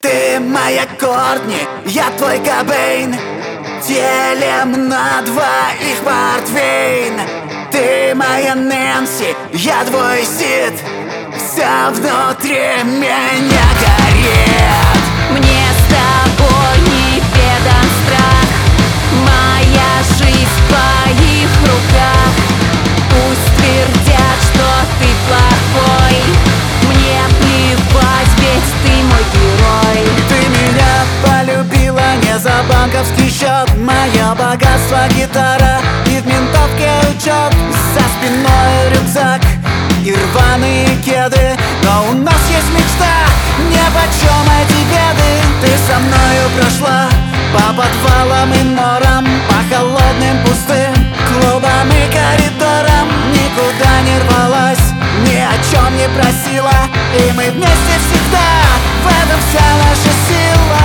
Ты моя Кортни, я твой Кобейн. Делим на двоих портвейн. Ты моя Нэнси, я твой Сид. Все внутри меня горит. Мне с тобой неведан страх. Моя жизнь в твоих руках. Пусть твердят, что ты плохой. Мне плевать, ведь ты мой герой. Ты меня полюбила не за банковский счет. Мое богатство гитара и в ментовке учет. За спиной рюкзак и рваные кеды. Но у нас есть мечта, нипочем эти беды. Ты со мною прошла по подвалам и норам, по холодным пустым клубам и коридорам. Никуда не рвалась, ни о чем не просила. И мы вместе всегда, в этом вся наша сила.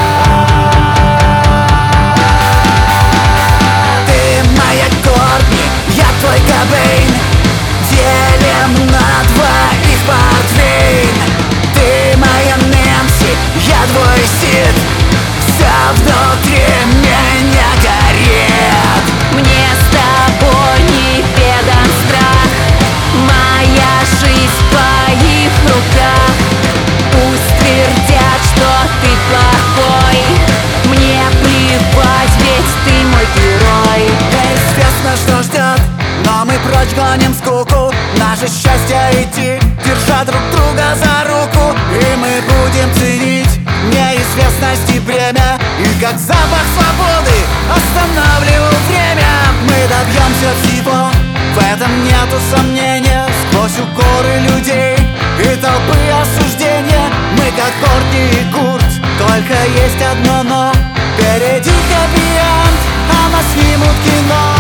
Ты моя Кортни, я твой Кобейн. Делим на двоих портвейн. Ты моя Нэнси, я твой Сид. Все внутри меня горит. Мне с тобой неведан страх. Моя жизнь в твоих руках. Пусть твердят, что ты плохой. Мне плевать, ведь ты мой герой. Неизвестно, что ждет, но мы прочь гоним скуку. Наше счастье идти, держа друг друга за руку. И мы будем ценить неизвестность и бремя. И как запах свободы останавливал время. Мы добьемся всего, в этом нету сомнения. Сквозь укоры людей и толпы осуждения. Мы как Кортни и Курт, только есть одно но. Впереди хэппи-энд, а нас снимут кино.